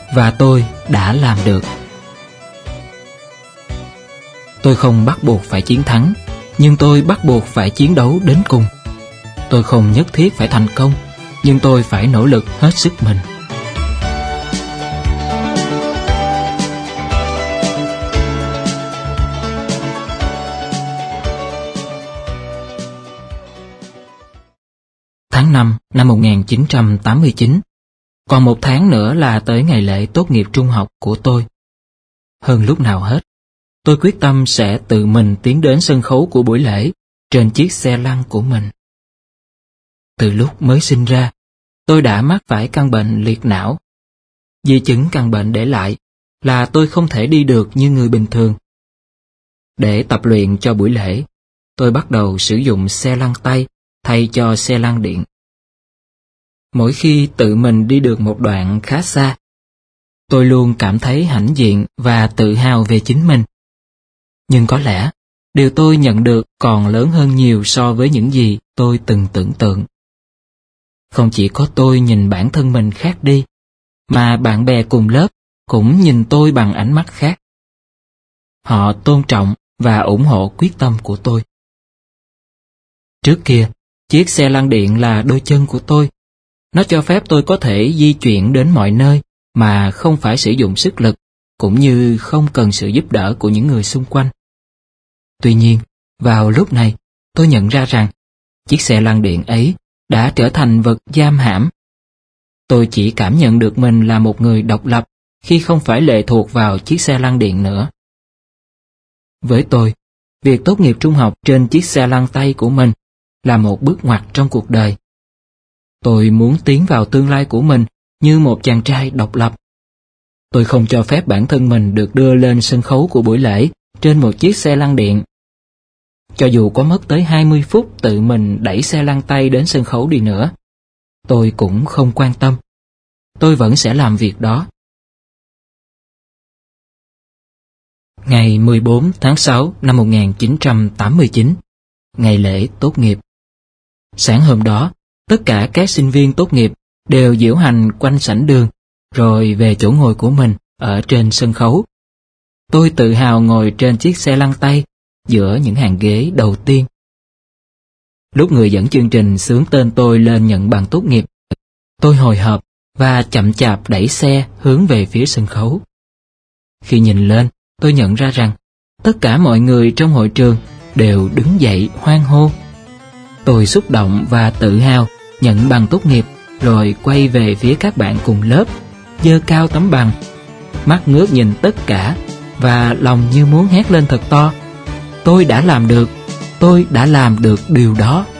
Và tôi đã làm được. Tôi không bắt buộc phải chiến thắng, nhưng tôi bắt buộc phải chiến đấu đến cùng. Tôi không nhất thiết phải thành công, nhưng tôi phải nỗ lực hết sức mình. Tháng 5 năm 1989, còn 1 tháng nữa là tới ngày lễ tốt nghiệp trung học của tôi. Hơn lúc nào hết, tôi quyết tâm sẽ tự mình tiến đến sân khấu của buổi lễ trên chiếc xe lăn của mình. Từ lúc mới sinh ra, tôi đã mắc phải căn bệnh liệt não. Di chứng căn bệnh để lại là tôi không thể đi được như người bình thường. Để tập luyện cho buổi lễ, tôi bắt đầu sử dụng xe lăn tay thay cho xe lăn điện. Mỗi khi tự mình đi được một đoạn khá xa, tôi luôn cảm thấy hãnh diện và tự hào về chính mình. Nhưng có lẽ, điều tôi nhận được còn lớn hơn nhiều so với những gì tôi từng tưởng tượng. Không chỉ có tôi nhìn bản thân mình khác đi, mà bạn bè cùng lớp cũng nhìn tôi bằng ánh mắt khác. Họ tôn trọng và ủng hộ quyết tâm của tôi. Trước kia, chiếc xe lăn điện là đôi chân của tôi. Nó cho phép tôi có thể di chuyển đến mọi nơi mà không phải sử dụng sức lực, cũng như không cần sự giúp đỡ của những người xung quanh. Tuy nhiên, vào lúc này, tôi nhận ra rằng chiếc xe lăn điện ấy đã trở thành vật giam hãm. Tôi chỉ cảm nhận được mình là một người độc lập khi không phải lệ thuộc vào chiếc xe lăn điện nữa. Với tôi, việc tốt nghiệp trung học trên chiếc xe lăn tay của mình là một bước ngoặt trong cuộc đời. Tôi muốn tiến vào tương lai của mình như một chàng trai độc lập. Tôi không cho phép bản thân mình được đưa lên sân khấu của buổi lễ trên một chiếc xe lăn điện. Cho dù có mất tới 20 phút tự mình đẩy xe lăn tay đến sân khấu đi nữa, tôi cũng không quan tâm. Tôi vẫn sẽ làm việc đó. Ngày 14 tháng 6 năm 1989, ngày lễ tốt nghiệp. Sáng hôm đó, tất cả các sinh viên tốt nghiệp đều diễu hành quanh sảnh đường, rồi về chỗ ngồi của mình ở trên sân khấu. Tôi tự hào ngồi trên chiếc xe lăn tay giữa những hàng ghế đầu tiên. Lúc người dẫn chương trình xướng tên tôi lên nhận bằng tốt nghiệp, tôi hồi hộp và chậm chạp đẩy xe hướng về phía sân khấu. Khi nhìn lên, tôi nhận ra rằng tất cả mọi người trong hội trường đều đứng dậy hoan hô. Tôi xúc động và tự hào nhận bằng tốt nghiệp, rồi quay về phía các bạn cùng lớp, giơ cao tấm bằng, mắt ngước nhìn tất cả và lòng như muốn hét lên thật to: tôi đã làm được điều đó.